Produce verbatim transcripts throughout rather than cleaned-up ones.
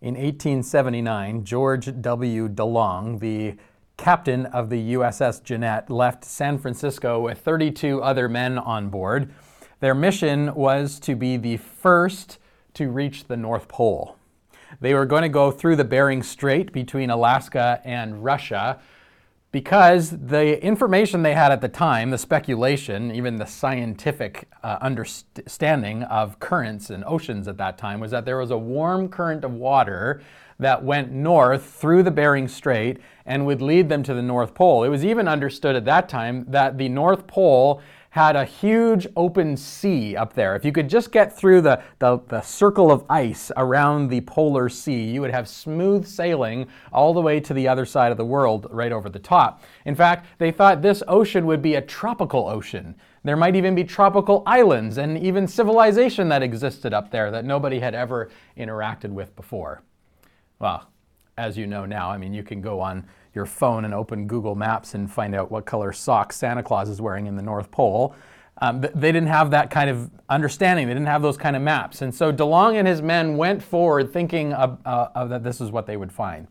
In eighteen seventy-nine, George W. DeLong, the captain of the U S S Jeannette, left San Francisco with thirty-two other men on board. Their mission was to be the first to reach the North Pole. They were going to go through the Bering Strait between Alaska and Russia because the information they had at the time, the speculation, even the scientific uh, understanding of currents and oceans at that time, was that there was a warm current of water that went north through the Bering Strait and would lead them to the North Pole. It was even understood at that time that the North Pole had a huge open sea up there. If you could just get through the, the, the circle of ice around the polar sea, you would have smooth sailing all the way to the other side of the world right over the top. In fact, they thought this ocean would be a tropical ocean. There might even be tropical islands and even civilization that existed up there that nobody had ever interacted with before. Well, as you know now, I mean, you can go on your phone and open Google Maps and find out what color socks Santa Claus is wearing in the North Pole. Um, they didn't have that kind of understanding. They didn't have those kind of maps. And so DeLong and his men went forward thinking of, uh, of that this is what they would find.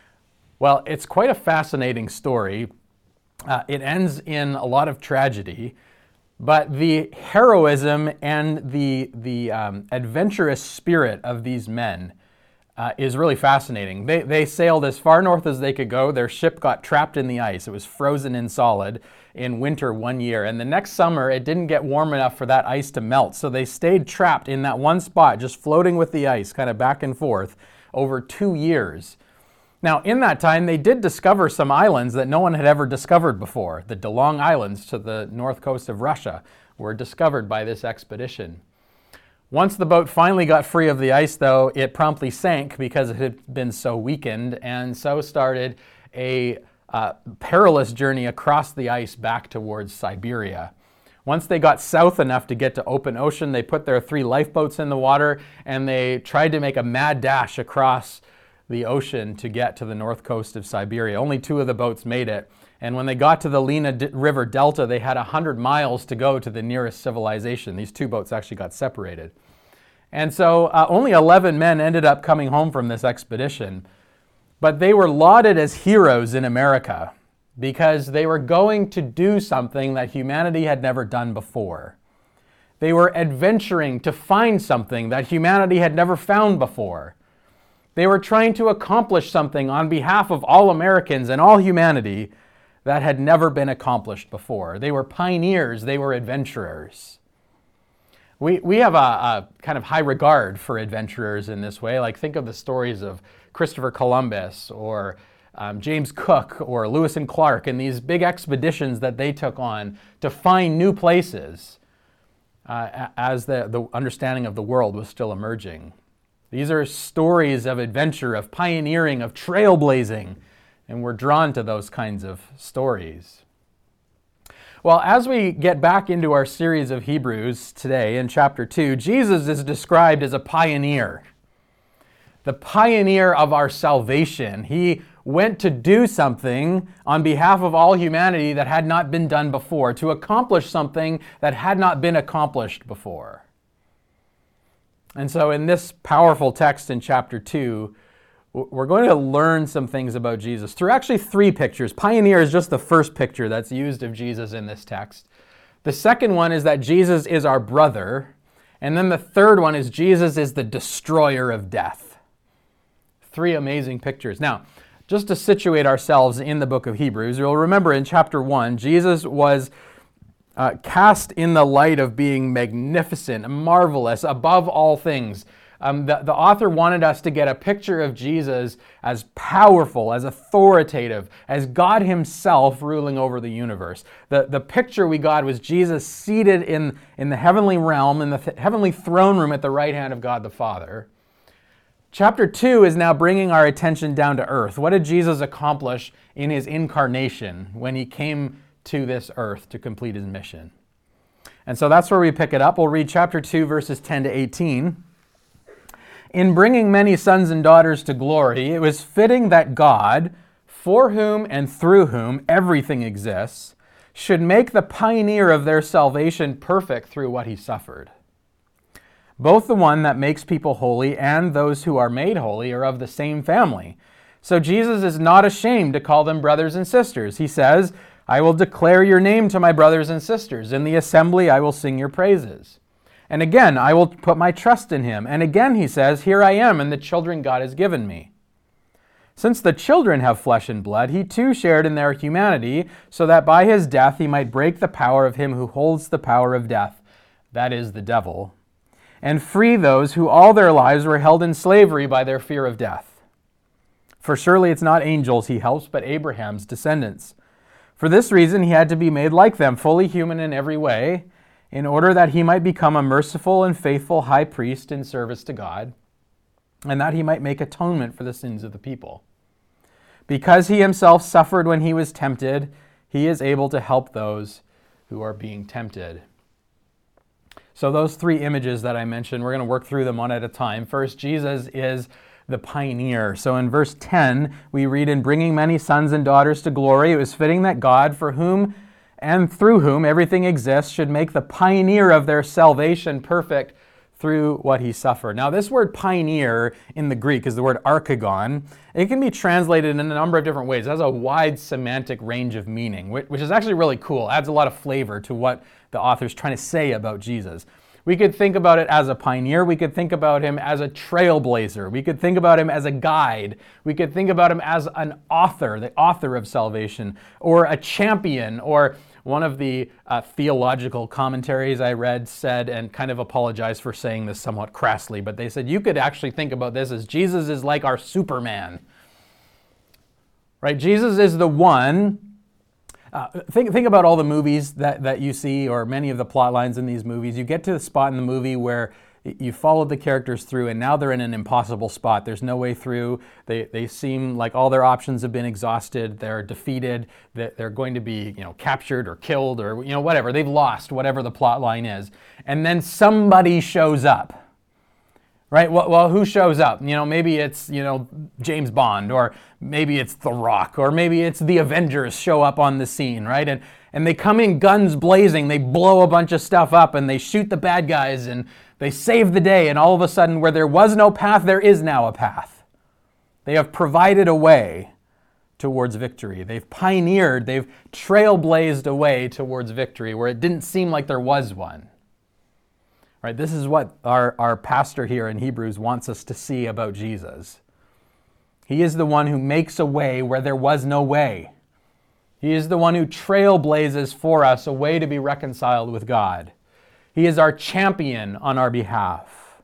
Well, it's quite a fascinating story. Uh, it ends in a lot of tragedy, but the heroism and the, the um, adventurous spirit of these men Uh, is really fascinating. They, they sailed as far north as they could go. Their ship got trapped in the ice. It was frozen in solid in winter one year. And the next summer, it didn't get warm enough for that ice to melt. So they stayed trapped in that one spot, just floating with the ice, kind of back and forth, over two years. Now, in that time, they did discover some islands that no one had ever discovered before. The DeLong Islands to the north coast of Russia were discovered by this expedition. Once the boat finally got free of the ice, though, it promptly sank because it had been so weakened, and so started a uh, perilous journey across the ice back towards Siberia. Once they got south enough to get to open ocean, they put their three lifeboats in the water, and they tried to make a mad dash across the ocean to get to the north coast of Siberia. Only two of the boats made it. And when they got to the Lena D- River Delta, they had one hundred miles to go to the nearest civilization. These two boats actually got separated. And so uh, only eleven men ended up coming home from this expedition. But they were lauded as heroes in America because they were going to do something that humanity had never done before. They were adventuring to find something that humanity had never found before. They were trying to accomplish something on behalf of all Americans and all humanity that had never been accomplished before. They were pioneers, they were adventurers. We, we have a, a kind of high regard for adventurers in this way. Like, think of the stories of Christopher Columbus or um, James Cook or Lewis and Clark and these big expeditions that they took on to find new places uh, as the, the understanding of the world was still emerging. These are stories of adventure, of pioneering, of trailblazing, and we're drawn to those kinds of stories. Well, as we get back into our series of Hebrews today in chapter two, Jesus is described as a pioneer, the pioneer of our salvation. He went to do something on behalf of all humanity that had not been done before, to accomplish something that had not been accomplished before. And so in this powerful text in chapter two, we're going to learn some things about Jesus through actually three pictures. Pioneer is just the first picture that's used of Jesus in this text. The second one is that Jesus is our brother. And then the third one is Jesus is the destroyer of death. Three amazing pictures. Now, just to situate ourselves in the book of Hebrews, you'll remember in chapter one, Jesus was uh, cast in the light of being magnificent, marvelous, above all things. Um, the, the author wanted us to get a picture of Jesus as powerful, as authoritative, as God himself ruling over the universe. The, the picture we got was Jesus seated in, in the heavenly realm, in the th- heavenly throne room at the right hand of God the Father. Chapter two is now bringing our attention down to earth. What did Jesus accomplish in his incarnation when he came to this earth to complete his mission? And so that's where we pick it up. We'll read chapter two, verses ten to eighteen. In bringing many sons and daughters to glory, it was fitting that God, for whom and through whom everything exists, should make the pioneer of their salvation perfect through what he suffered. Both the one that makes people holy and those who are made holy are of the same family. So Jesus is not ashamed to call them brothers and sisters. He says, I will declare your name to my brothers and sisters. In the assembly I will sing your praises. And again, I will put my trust in him. And again he says, here I am and the children God has given me. Since the children have flesh and blood, he too shared in their humanity, so that by his death he might break the power of him who holds the power of death, that is the devil, and free those who all their lives were held in slavery by their fear of death. For surely it's not angels he helps, but Abraham's descendants. For this reason he had to be made like them, fully human in every way, in order that he might become a merciful and faithful high priest in service to God, and that he might make atonement for the sins of the people. Because he himself suffered when he was tempted, he is able to help those who are being tempted. So those three images that I mentioned, we're going to work through them one at a time. First, Jesus is the pioneer. So in verse ten, we read, in bringing many sons and daughters to glory, it was fitting that God, for whom and through whom everything exists, should make the pioneer of their salvation perfect through what he suffered. Now, this word pioneer in the Greek is the word archegon. It can be translated in a number of different ways. It has a wide semantic range of meaning, which is actually really cool. It adds a lot of flavor to what the author's trying to say about Jesus. We could think about it as a pioneer. We could think about him as a trailblazer. We could think about him as a guide. We could think about him as an author, the author of salvation, or a champion, or one of the uh, theological commentaries I read said, and kind of apologize for saying this somewhat crassly, but they said you could actually think about this as Jesus is like our Superman. Right? Jesus is the one. Uh, think, think about all the movies that, that you see, or many of the plot lines in these movies. You get to the spot in the movie where you followed the characters through, and now they're in an impossible spot. There's no way through. They they seem like all their options have been exhausted. They're defeated. They're going to be, you know, captured or killed, or, you know, whatever. They've lost whatever the plot line is. And then somebody shows up. Right? Well, well, who shows up? You know, maybe it's, you know, James Bond, or maybe it's The Rock, or maybe it's the Avengers show up on the scene, right? And and they come in guns blazing. They blow a bunch of stuff up, and they shoot the bad guys, and they save the day, and all of a sudden, where there was no path, there is now a path. They have provided a way towards victory. They've pioneered, they've trailblazed a way towards victory where it didn't seem like there was one. Right? This is what our, our pastor here in Hebrews wants us to see about Jesus. He is the one who makes a way where there was no way. He is the one who trailblazes for us a way to be reconciled with God. He is our champion on our behalf.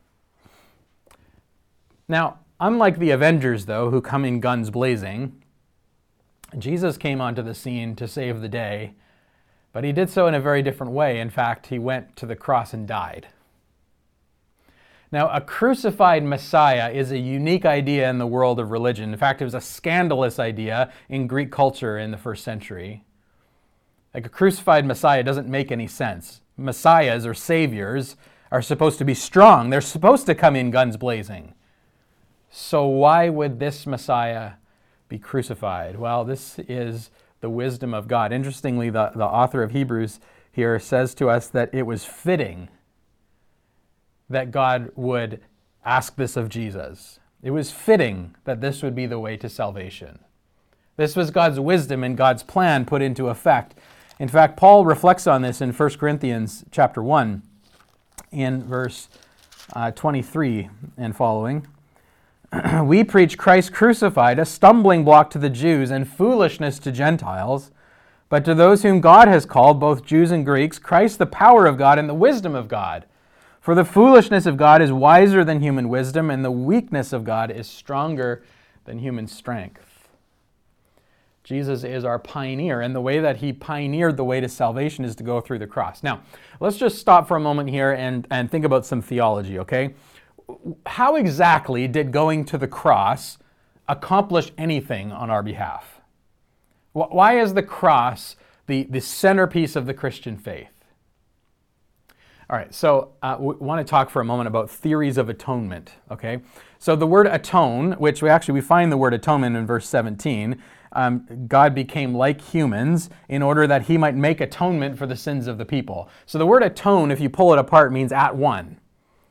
Now, unlike the Avengers, though, who come in guns blazing, Jesus came onto the scene to save the day, but he did so in a very different way. In fact, he went to the cross and died. Now, a crucified Messiah is a unique idea in the world of religion. In fact, it was a scandalous idea in Greek culture in the first century. Like, a crucified Messiah doesn't make any sense. Messiahs or saviors are supposed to be strong. They're supposed to come in guns blazing. So why would this Messiah be crucified? Well, this is the wisdom of God. Interestingly, the, the author of Hebrews here says to us that it was fitting that God would ask this of Jesus. It was fitting that this would be the way to salvation. This was God's wisdom and God's plan put into effect. In fact, Paul reflects on this in First Corinthians chapter one, in verse uh, twenty-three and following. We preach Christ crucified, a stumbling block to the Jews and foolishness to Gentiles, but to those whom God has called, both Jews and Greeks, Christ the power of God and the wisdom of God. For the foolishness of God is wiser than human wisdom, and the weakness of God is stronger than human strength. Jesus is our pioneer, and the way that he pioneered the way to salvation is to go through the cross. Now, let's just stop for a moment here and, and think about some theology, okay? How exactly did going to the cross accomplish anything on our behalf? Why is the cross the, the centerpiece of the Christian faith? All right, so uh, we want to talk for a moment about theories of atonement, okay? So the word atone, which we actually, we find the word atonement in verse seventeen, um, God became like humans in order that he might make atonement for the sins of the people. So the word atone, if you pull it apart, means at one,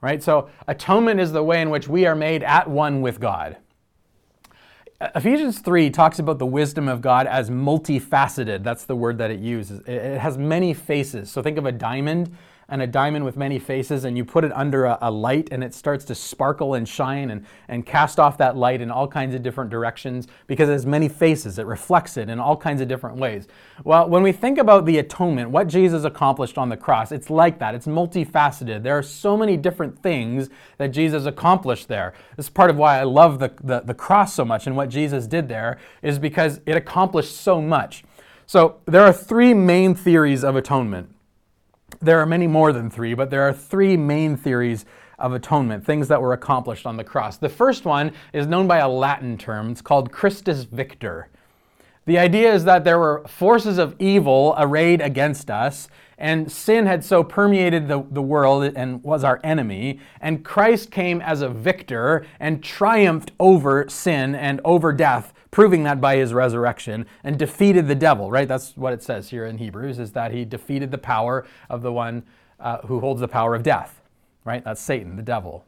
right? So atonement is the way in which we are made at one with God. Ephesians three talks about the wisdom of God as multifaceted. That's the word that it uses. It has many faces. So think of a diamond, and a diamond with many faces, and you put it under a, a light, and it starts to sparkle and shine and, and cast off that light in all kinds of different directions because it has many faces. It reflects it in all kinds of different ways. Well, when we think about the atonement, what Jesus accomplished on the cross, it's like that. It's multifaceted. There are so many different things that Jesus accomplished there. This is part of why I love the, the, the cross so much, and what Jesus did there is because it accomplished so much. So there are three main theories of atonement. There are many more than three, but there are three main theories of atonement, things that were accomplished on the cross. The first one is known by a Latin term. It's called Christus Victor. The idea is that there were forces of evil arrayed against us, and sin had so permeated the, the world and was our enemy, and Christ came as a victor and triumphed over sin and over death, proving that by his resurrection, and defeated the devil, right? That's what it says here in Hebrews, is that he defeated the power of the one uh, who holds the power of death, right? That's Satan, the devil.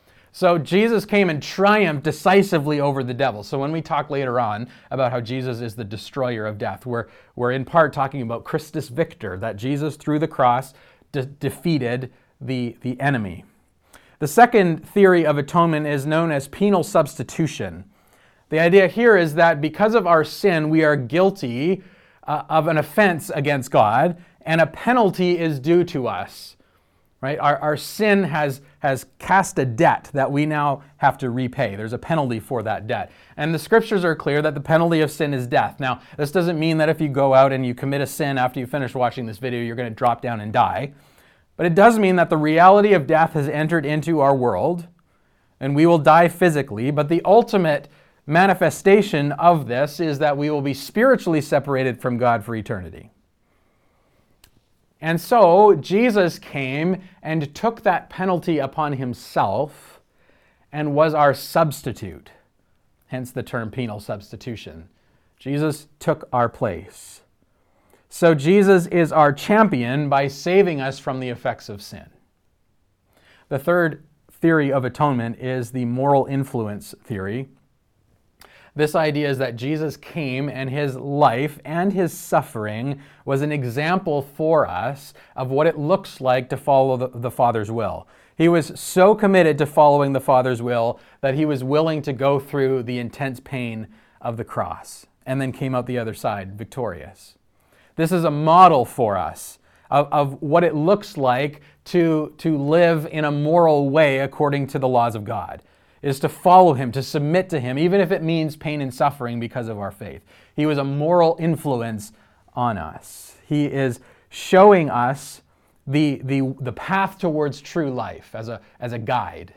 So Jesus came and triumphed decisively over the devil. So when we talk later on about how Jesus is the destroyer of death, we're, we're in part talking about Christus Victor, that Jesus through the cross de- defeated the, the enemy. The second theory of atonement is known as penal substitution. The idea here is that because of our sin, we are guilty uh, of an offense against God, and a penalty is due to us. Right? Our, our sin has, has cast a debt that we now have to repay. There's a penalty for that debt. And the scriptures are clear that the penalty of sin is death. Now, this doesn't mean that if you go out and you commit a sin after you finish watching this video, you're going to drop down and die. But it does mean that the reality of death has entered into our world, and we will die physically, but the ultimate manifestation of this is that we will be spiritually separated from God for eternity. And so Jesus came and took that penalty upon himself and was our substitute, hence the term penal substitution. Jesus took our place. So Jesus is our champion by saving us from the effects of sin. The third theory of atonement is the moral influence theory. This idea is that Jesus came and his life and his suffering was an example for us of what it looks like to follow the, the Father's will. He was so committed to following the Father's will that he was willing to go through the intense pain of the cross and then came out the other side victorious. This is a model for us of, of what it looks like to, to live in a moral way according to the laws of God. Is to follow him, to submit to him, even if it means pain and suffering because of our faith. He was a moral influence on us. He is showing us the, the, the path towards true life as a, as a guide.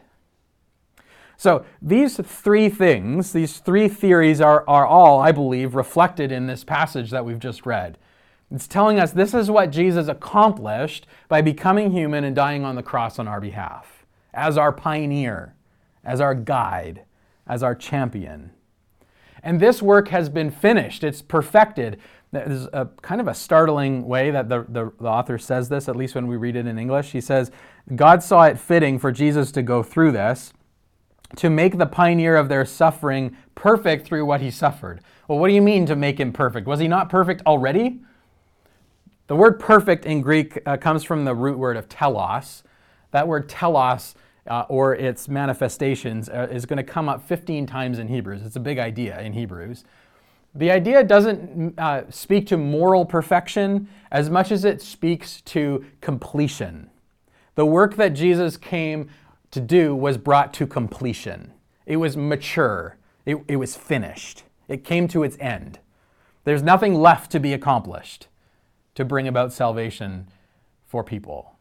So these three things, these three theories are, are all, I believe, reflected in this passage that we've just read. It's telling us this is what Jesus accomplished by becoming human and dying on the cross on our behalf, as our pioneer, as our guide, as our champion. And this work has been finished. It's perfected. There's a kind of a startling way that the, the, the author says this, at least when we read it in English. He says, God saw it fitting for Jesus to go through this, to make the pioneer of their suffering perfect through what he suffered. Well, what do you mean to make him perfect? Was he not perfect already? The word perfect in Greek uh, comes from the root word of telos. That word telos Uh, or its manifestations uh, is going to come up fifteen times in Hebrews. It's a big idea in Hebrews. The idea doesn't uh, speak to moral perfection as much as it speaks to completion. The work that Jesus came to do was brought to completion. It was mature. It, it was finished. It came to its end. There's nothing left to be accomplished to bring about salvation for people.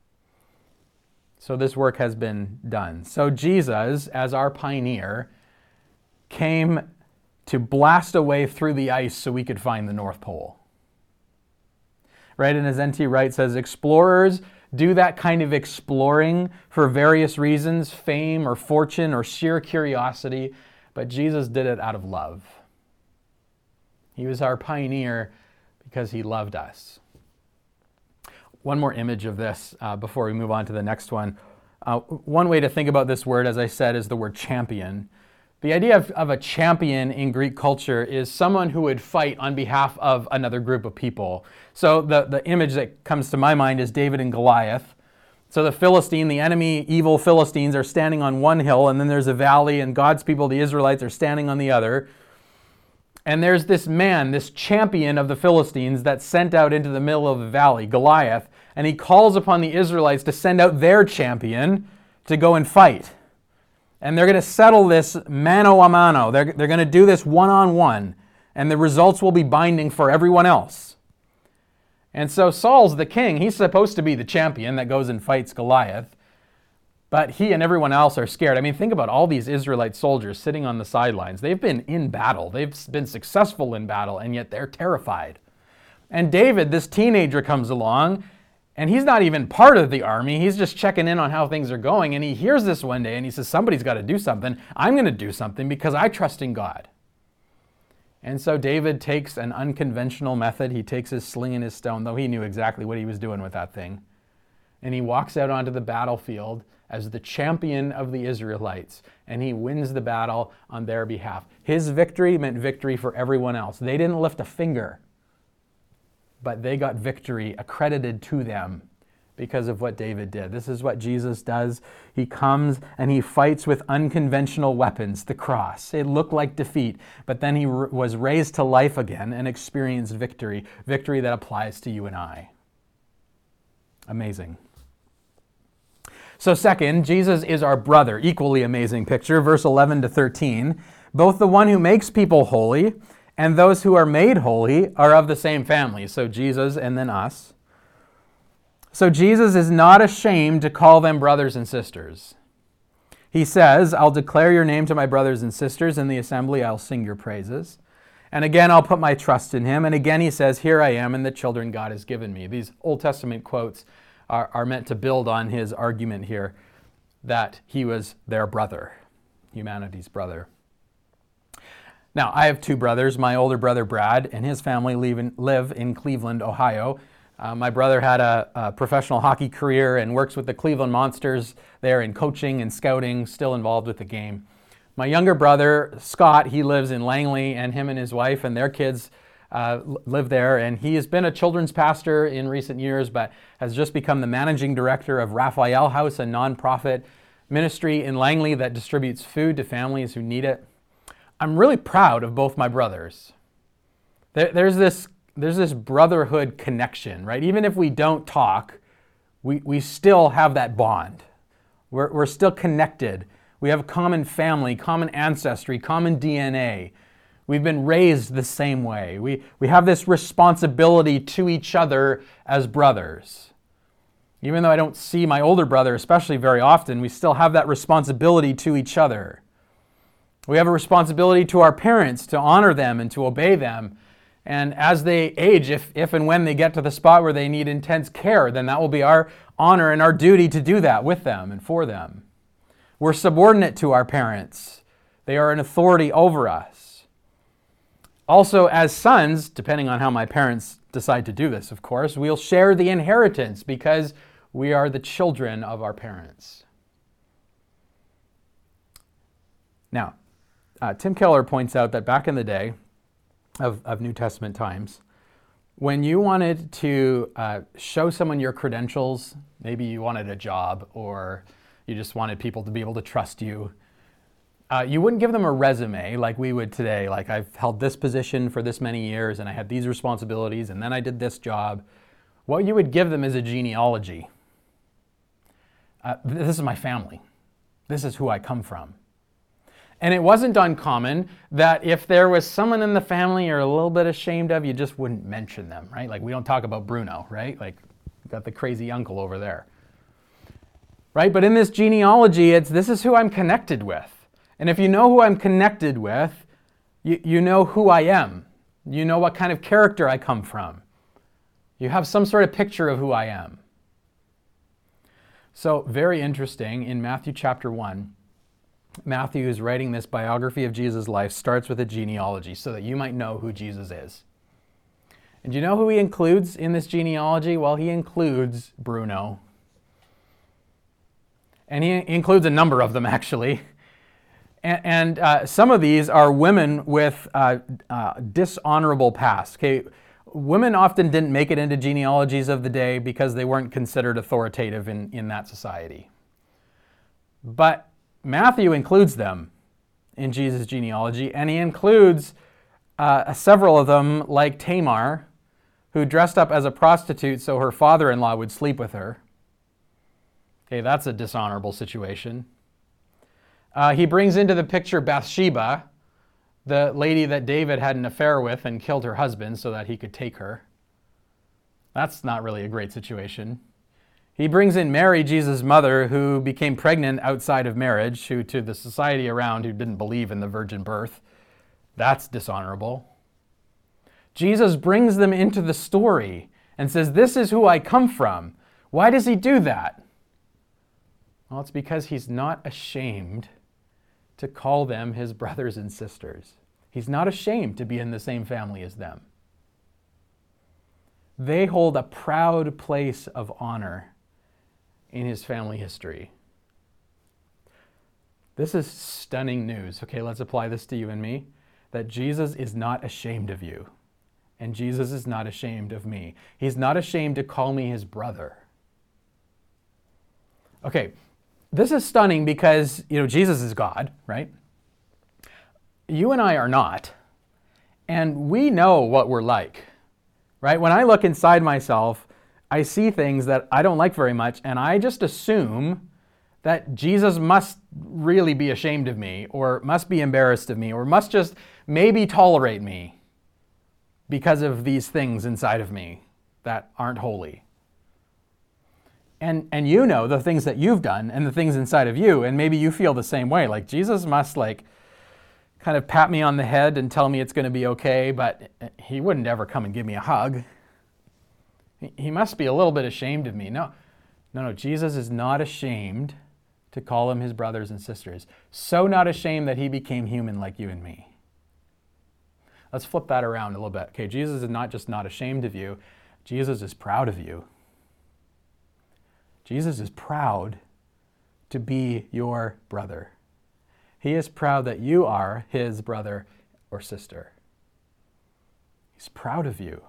So this work has been done. So Jesus, as our pioneer, came to blast a way through the ice so we could find the North Pole. Right? And as N T Wright says, explorers do that kind of exploring for various reasons, fame or fortune or sheer curiosity, but Jesus did it out of love. He was our pioneer because he loved us. One more image of this uh, before we move on to the next one. Uh, one way to think about this word, as I said, is the word champion. The idea of, of a champion in Greek culture is someone who would fight on behalf of another group of people. So the, the image that comes to my mind is David and Goliath. So the Philistine, the enemy, evil Philistines are standing on one hill, and then there's a valley, and God's people, the Israelites, are standing on the other. And there's this man, this champion of the Philistines, that's sent out into the middle of the valley, Goliath, and he calls upon the Israelites to send out their champion to go and fight. And they're going to settle this mano a mano. They're, they're going to do this one-on-one, and the results will be binding for everyone else. And so Saul's the king. He's supposed to be the champion that goes and fights Goliath, but he and everyone else are scared. I mean, think about all these Israelite soldiers sitting on the sidelines. They've been in battle. They've been successful in battle, and yet they're terrified. And David, this teenager, comes along, and he's not even part of the army. He's just checking in on how things are going. And he hears this one day and he says, somebody's got to do something. I'm going to do something because I trust in God. And so David takes an unconventional method. He takes his sling and his stone, though he knew exactly what he was doing with that thing. And he walks out onto the battlefield as the champion of the Israelites. And he wins the battle on their behalf. His victory meant victory for everyone else. They didn't lift a finger, but they got victory accredited to them because of what David did. This is what Jesus does. He comes and he fights with unconventional weapons, the cross. It looked like defeat, but then he r- was raised to life again and experienced victory, victory that applies to you and I. Amazing. So second, Jesus is our brother. Equally amazing picture, verse eleven to thirteen. Both the one who makes people holy and those who are made holy are of the same family. So Jesus and then us. So Jesus is not ashamed to call them brothers and sisters. He says, I'll declare your name to my brothers and sisters. In the assembly, I'll sing your praises. And again, I'll put my trust in him. And again, he says, here I am and the children God has given me. These Old Testament quotes are, are meant to build on his argument here that he was their brother, humanity's brother. Now, I have two brothers. My older brother, Brad, and his family live in, live in Cleveland, Ohio. Uh, my brother had a, a professional hockey career and works with the Cleveland Monsters there in coaching and scouting, still involved with the game. My younger brother, Scott, he lives in Langley, and him and his wife and their kids uh, live there. And he has been a children's pastor in recent years, but has just become the managing director of Raphael House, a nonprofit ministry in Langley that distributes food to families who need it. I'm really proud of both my brothers. There, there's this there's this brotherhood connection, right? Even if we don't talk, we, we still have that bond. We're, we're still connected. We have a common family, common ancestry, common D N A. We've been raised the same way. We, we have this responsibility to each other as brothers. Even though I don't see my older brother, especially very often, we still have that responsibility to each other. We have a responsibility to our parents to honor them and to obey them. And as they age, if, if and when they get to the spot where they need intense care, then that will be our honor and our duty to do that with them and for them. We're subordinate to our parents. They are an authority over us. Also, as sons, depending on how my parents decide to do this, of course, we'll share the inheritance because we are the children of our parents. Now, Uh, Tim Keller points out that back in the day of, of New Testament times, when you wanted to uh, show someone your credentials, maybe you wanted a job or you just wanted people to be able to trust you, uh, you wouldn't give them a resume like we would today, like I've held this position for this many years and I had these responsibilities and then I did this job. What you would give them is a genealogy. Uh, this is my family. This is who I come from. And it wasn't uncommon that if there was someone in the family you're a little bit ashamed of, you just wouldn't mention them, right? Like we don't talk about Bruno, right? Like you got the crazy uncle over there, right? But in this genealogy, it's this is who I'm connected with. And if you know who I'm connected with, you, you know who I am. You know what kind of character I come from. You have some sort of picture of who I am. So very interesting, in Matthew chapter one, Matthew, who's writing this biography of Jesus' life, starts with a genealogy so that you might know who Jesus is. And do you know who he includes in this genealogy? Well, he includes Bruno. And he includes a number of them, actually. And, and uh, some of these are women with uh, uh, dishonorable past. Okay, women often didn't make it into genealogies of the day because they weren't considered authoritative in, in that society. But Matthew includes them in Jesus' genealogy, and he includes uh, several of them, like Tamar, who dressed up as a prostitute so her father-in-law would sleep with her. Okay, that's a dishonorable situation. Uh, he brings into the picture Bathsheba, the lady that David had an affair with and killed her husband so that he could take her. That's not really a great situation. He brings in Mary, Jesus' mother, who became pregnant outside of marriage, who to the society around who didn't believe in the virgin birth. That's dishonorable. Jesus brings them into the story and says, "This is who I come from." Why does he do that? Well, it's because he's not ashamed to call them his brothers and sisters. He's not ashamed to be in the same family as them. They hold a proud place of honor in his family history. This is stunning news. Okay, let's apply this to you and me. That Jesus is not ashamed of you. And Jesus is not ashamed of me. He's not ashamed to call me his brother. Okay, this is stunning because, you know, Jesus is God, right? You and I are not. And we know what we're like, right? When I look inside myself, I see things that I don't like very much, and I just assume that Jesus must really be ashamed of me, or must be embarrassed of me, or must just maybe tolerate me because of these things inside of me that aren't holy. And and you know the things that you've done and the things inside of you, and maybe you feel the same way. Like Jesus must like kind of pat me on the head and tell me it's going to be okay, but he wouldn't ever come and give me a hug. He must be a little bit ashamed of me. No, no, no. Jesus is not ashamed to call them his brothers and sisters. So not ashamed that he became human like you and me. Let's flip that around a little bit. Okay, Jesus is not just not ashamed of you. Jesus is proud of you. Jesus is proud to be your brother. He is proud that you are his brother or sister. He's proud of you.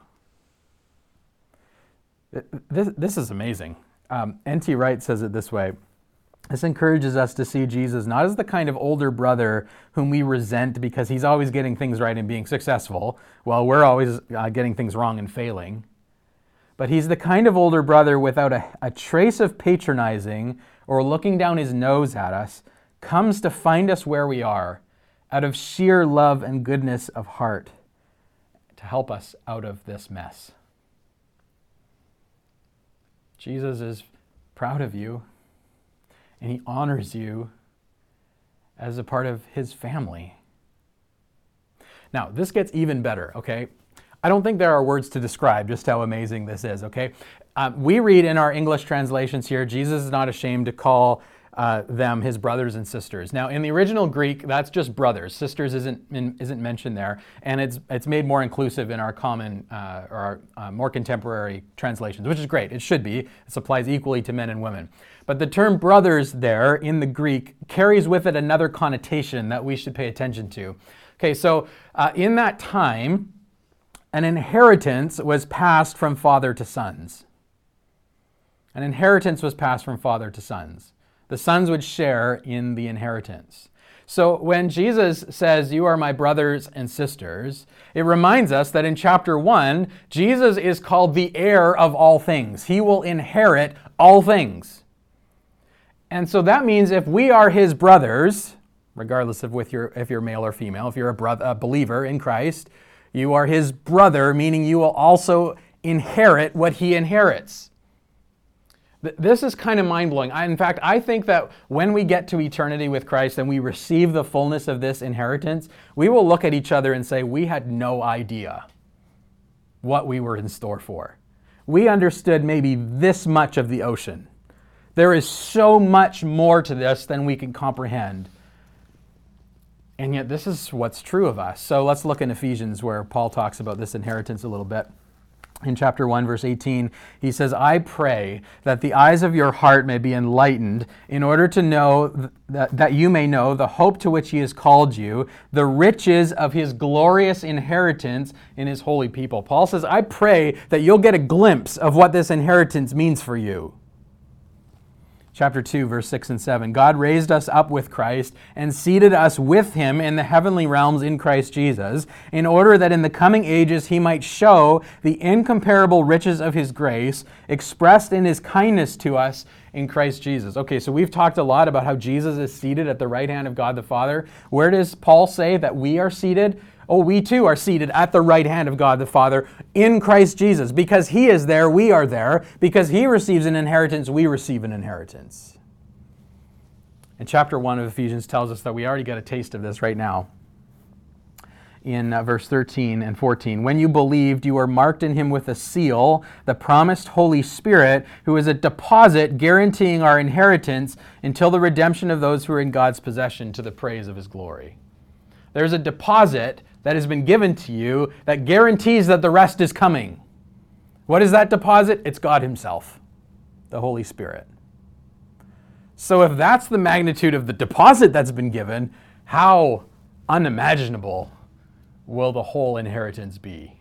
This, this is amazing. Um, N T Wright says it this way. This encourages us to see Jesus not as the kind of older brother whom we resent because he's always getting things right and being successful, while we're always uh, getting things wrong and failing. But he's the kind of older brother without a, a trace of patronizing or looking down his nose at us, comes to find us where we are out of sheer love and goodness of heart to help us out of this mess. Jesus is proud of you, and he honors you as a part of his family. Now, this gets even better, okay? I don't think there are words to describe just how amazing this is, okay? Uh, we read in our English translations here, Jesus is not ashamed to call uh, them his brothers and sisters. Now, in the original Greek, that's just brothers. Sisters isn't in, isn't mentioned there, and it's it's made more inclusive in our common uh, or our uh, more contemporary translations, which is great. It should be. It applies equally to men and women. But the term brothers there in the Greek carries with it another connotation that we should pay attention to. Okay, so uh, in that time, an inheritance was passed from father to sons. An inheritance was passed from father to sons. The sons would share in the inheritance. So when Jesus says, "You are my brothers and sisters," it reminds us that in chapter one, Jesus is called the heir of all things. He will inherit all things. And so that means if we are his brothers, regardless of with your, if you're male or female, if you're a, brother, a believer in Christ, you are his brother, meaning you will also inherit what he inherits. This is kind of mind-blowing. In fact, I think that when we get to eternity with Christ and we receive the fullness of this inheritance, we will look at each other and say, we had no idea what we were in store for. We understood maybe this much of the ocean. There is so much more to this than we can comprehend. And yet this is what's true of us. So let's look in Ephesians where Paul talks about this inheritance a little bit. In chapter one, verse eighteen, he says, I pray that the eyes of your heart may be enlightened in order to know th- that, that you may know the hope to which he has called you, the riches of his glorious inheritance in his holy people. Paul says, I pray that you'll get a glimpse of what this inheritance means for you. Chapter two, verse six and seven, God raised us up with Christ and seated us with him in the heavenly realms in Christ Jesus, in order that in the coming ages he might show the incomparable riches of his grace expressed in his kindness to us in Christ Jesus. Okay, so we've talked a lot about how Jesus is seated at the right hand of God the Father. Where does Paul say that we are seated? Oh, we too are seated at the right hand of God the Father in Christ Jesus. Because he is there, we are there. Because he receives an inheritance, we receive an inheritance. And chapter one of Ephesians tells us that we already got a taste of this right now. In uh, verse thirteen and fourteen, when you believed, you were marked in him with a seal, the promised Holy Spirit, who is a deposit guaranteeing our inheritance until the redemption of those who are in God's possession to the praise of his glory. There's a deposit that has been given to you that guarantees that the rest is coming. What is that deposit? It's God himself, the Holy Spirit. So if that's the magnitude of the deposit that's been given, how unimaginable will the whole inheritance be?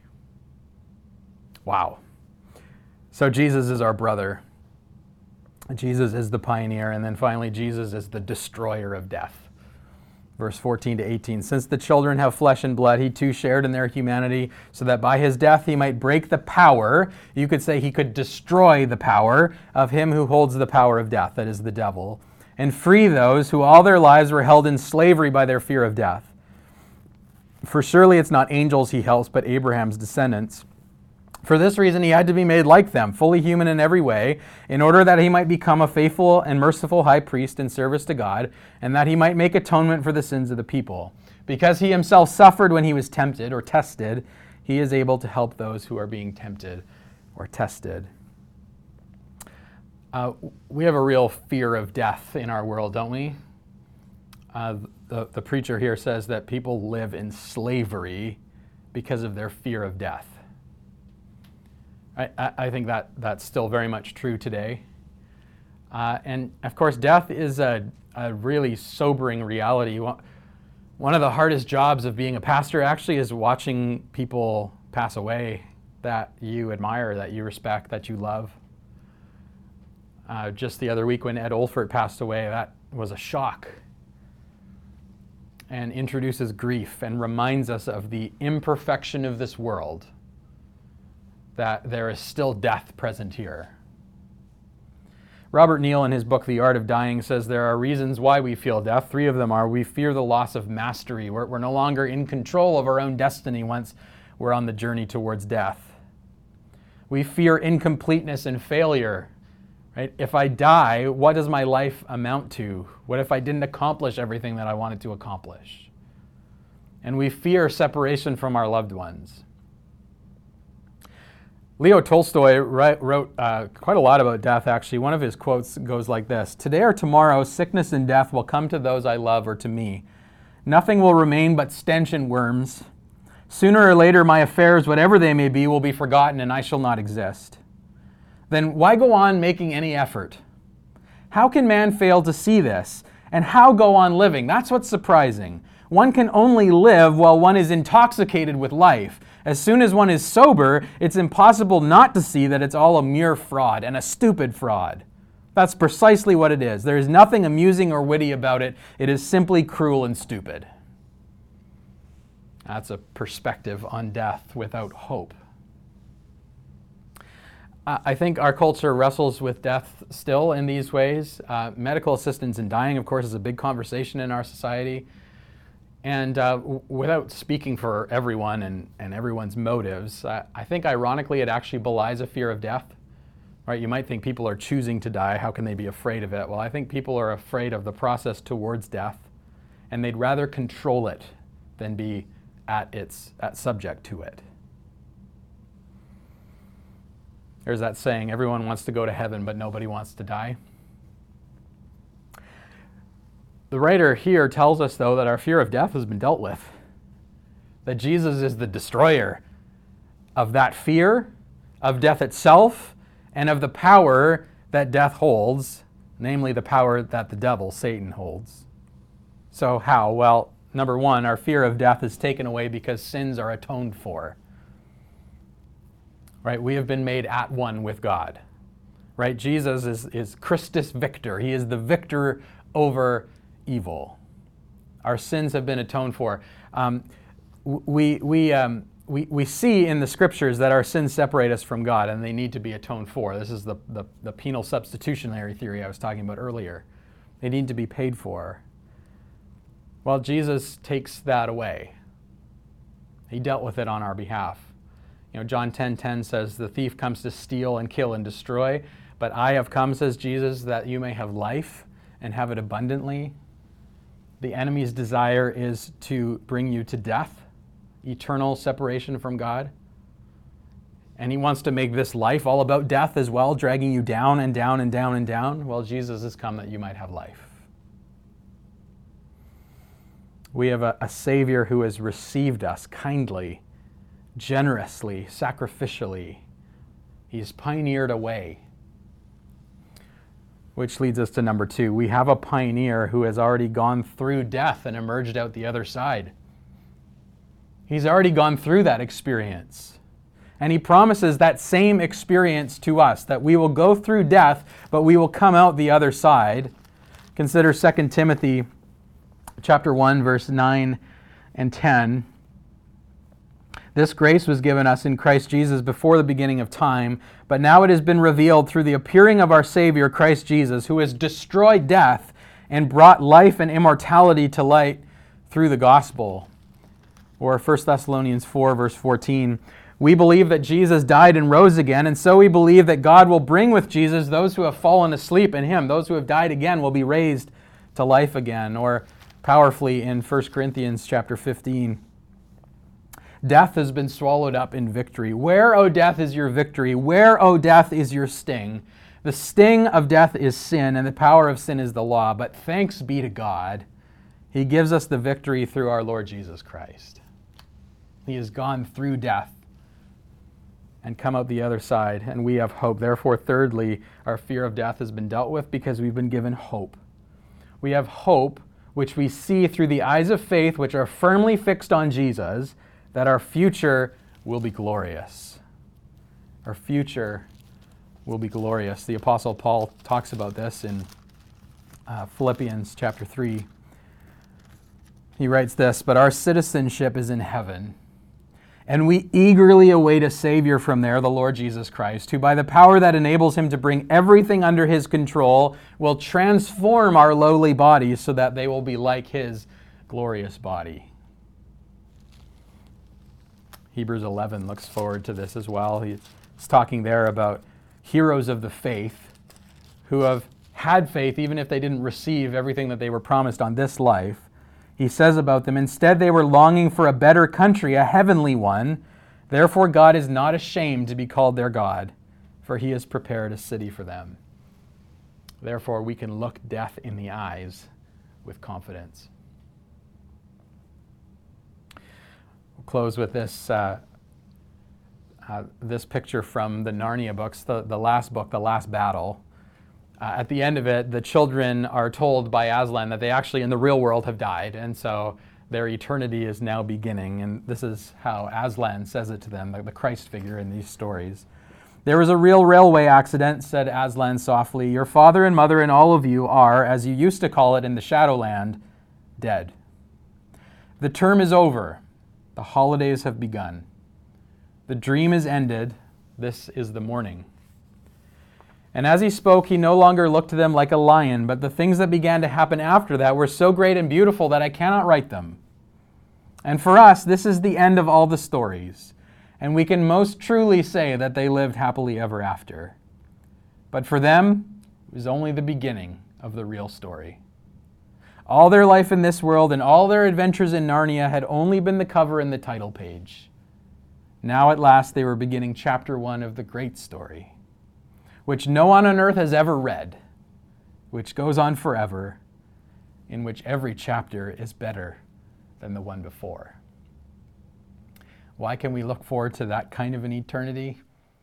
Wow. So Jesus is our brother. Jesus is the pioneer. And then finally, Jesus is the destroyer of death. Verse fourteen to eighteen, since the children have flesh and blood, he too shared in their humanity, so that by his death he might break the power, you could say he could destroy the power of him who holds the power of death, that is the devil, and free those who all their lives were held in slavery by their fear of death. For surely it's not angels he helps, but Abraham's descendants. For this reason he had to be made like them, fully human in every way, in order that he might become a faithful and merciful high priest in service to God, and that he might make atonement for the sins of the people. Because he himself suffered when he was tempted or tested, he is able to help those who are being tempted or tested. Uh, we have a real fear of death in our world, don't we? Uh, the, the preacher here says that people live in slavery because of their fear of death. I, I think that that's still very much true today. Uh, and of course, death is a, a really sobering reality. One of the hardest jobs of being a pastor actually is watching people pass away that you admire, that you respect, that you love. Uh, just the other week when Ed Olfert passed away, that was a shock and introduces grief and reminds us of the imperfection of this world, that there is still death present here. Robert Neal, in his book, The Art of Dying, says there are reasons why we feel death. Three of them are: we fear the loss of mastery. We're, we're no longer in control of our own destiny once we're on the journey towards death. We fear incompleteness and failure. Right? If I die, what does my life amount to? What if I didn't accomplish everything that I wanted to accomplish? And we fear separation from our loved ones. Leo Tolstoy wrote uh, quite a lot about death, actually. One of his quotes goes like this: today or tomorrow, sickness and death will come to those I love or to me. Nothing will remain but stench and worms. Sooner or later, my affairs, whatever they may be, will be forgotten and I shall not exist. Then why go on making any effort? How can man fail to see this? And how go on living? That's what's surprising. One can only live while one is intoxicated with life. As soon as one is sober, it's impossible not to see that it's all a mere fraud, and a stupid fraud. That's precisely what it is. There is nothing amusing or witty about it. It is simply cruel and stupid. That's a perspective on death without hope. I think our culture wrestles with death still in these ways. Uh, medical assistance in dying, of course, is a big conversation in our society. And uh, w- without speaking for everyone and, and everyone's motives, uh, I think ironically it actually belies a fear of death. Right? You might think people are choosing to die. How can they be afraid of it? Well, I think people are afraid of the process towards death, and they'd rather control it than be at its at subject to it. There's that saying, everyone wants to go to heaven, but nobody wants to die. The writer here tells us, though, that our fear of death has been dealt with. That Jesus is the destroyer of that fear, of death itself and of the power that death holds, namely the power that the devil, Satan, holds. So how? Well, number one, our fear of death is taken away because sins are atoned for. Right? We have been made at one with God. Right? Jesus is, is Christus Victor. He is the victor over evil. Our sins have been atoned for. Um, we, we, um, we, we see in the scriptures that our sins separate us from God and they need to be atoned for. This is the, the, the penal substitutionary theory I was talking about earlier. They need to be paid for. Well, Jesus takes that away. He dealt with it on our behalf. You know, John ten ten says, the thief comes to steal and kill and destroy, but I have come, says Jesus, that you may have life and have it abundantly. The enemy's desire is to bring you to death, eternal separation from God. And he wants to make this life all about death as well, dragging you down and down and down and down. Well, Jesus has come that you might have life. We have a, a Savior who has received us kindly, generously, sacrificially. He's pioneered a way. Which leads us to number two. We have a pioneer who has already gone through death and emerged out the other side. He's already gone through that experience. And he promises that same experience to us, that we will go through death, but we will come out the other side. Consider Second Timothy chapter one, verse nine and ten. This grace was given us in Christ Jesus before the beginning of time, but now it has been revealed through the appearing of our Savior, Christ Jesus, who has destroyed death and brought life and immortality to light through the gospel. Or First Thessalonians four, verse fourteen. We believe that Jesus died and rose again, and so we believe that God will bring with Jesus those who have fallen asleep in him. Those who have died again will be raised to life again. Or powerfully in First Corinthians chapter fifteen. Death has been swallowed up in victory. Where, O death, is your victory? Where, O death, is your sting? The sting of death is sin, and the power of sin is the law. But thanks be to God, he gives us the victory through our Lord Jesus Christ. He has gone through death and come out the other side, and we have hope. Therefore, thirdly, our fear of death has been dealt with because we've been given hope. We have hope, which we see through the eyes of faith, which are firmly fixed on Jesus, that our future will be glorious. Our future will be glorious. The Apostle Paul talks about this in uh, Philippians chapter three. He writes this, "But our citizenship is in heaven, and we eagerly await a Savior from there, the Lord Jesus Christ, who by the power that enables him to bring everything under his control will transform our lowly bodies so that they will be like his glorious body." Hebrews eleven looks forward to this as well. He's talking there about heroes of the faith who have had faith even if they didn't receive everything that they were promised on this life. He says about them, instead they were longing for a better country, a heavenly one. Therefore God is not ashamed to be called their God, for he has prepared a city for them. Therefore we can look death in the eyes with confidence. We'll close with this uh, uh, this picture from the Narnia books, the, the last book, The Last Battle. Uh, at the end of it, the children are told by Aslan that they actually in the real world have died, and so their eternity is now beginning. And this is how Aslan says it to them, the, the Christ figure in these stories. "There was a real railway accident," said Aslan softly. "Your father and mother and all of you are, as you used to call it in the Shadowland, dead. The term is over. The holidays have begun. The dream is ended. This is the morning." And as he spoke, he no longer looked to them like a lion, but the things that began to happen after that were so great and beautiful that I cannot write them. And for us, this is the end of all the stories, and we can most truly say that they lived happily ever after. But for them, it was only the beginning of the real story. All their life in this world and all their adventures in Narnia had only been the cover and the title page. Now at last they were beginning chapter one of the great story, which no one on earth has ever read, which goes on forever, in which every chapter is better than the one before. Why can we look forward to that kind of an eternity?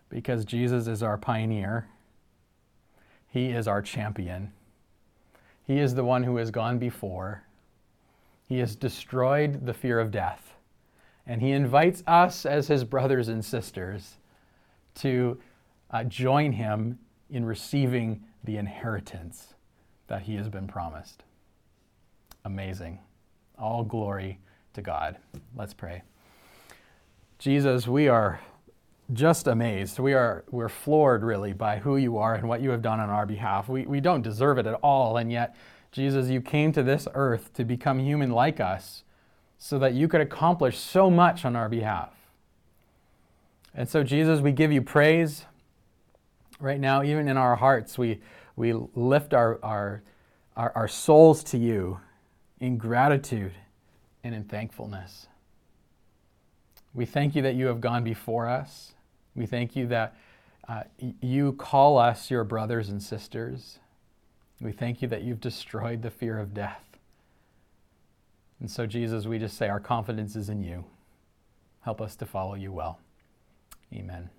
because Jesus is our pioneer. He is our champion. He is the one who has gone before. He has destroyed the fear of death. And he invites us as his brothers and sisters to uh, join him in receiving the inheritance that he has been promised. Amazing. All glory to God. Let's pray. Jesus, we are just amazed. We are we're floored really by who you are and what you have done on our behalf. We we don't deserve it at all, and yet, Jesus, you came to this earth to become human like us so that you could accomplish so much on our behalf. And so, Jesus, we give you praise right now. Even in our hearts, we we lift our our our, our souls to you in gratitude and in thankfulness. We thank you that you have gone before us. We thank you that uh, you call us your brothers and sisters. We thank you that you've destroyed the fear of death. And so, Jesus, we just say our confidence is in you. Help us to follow you well. Amen.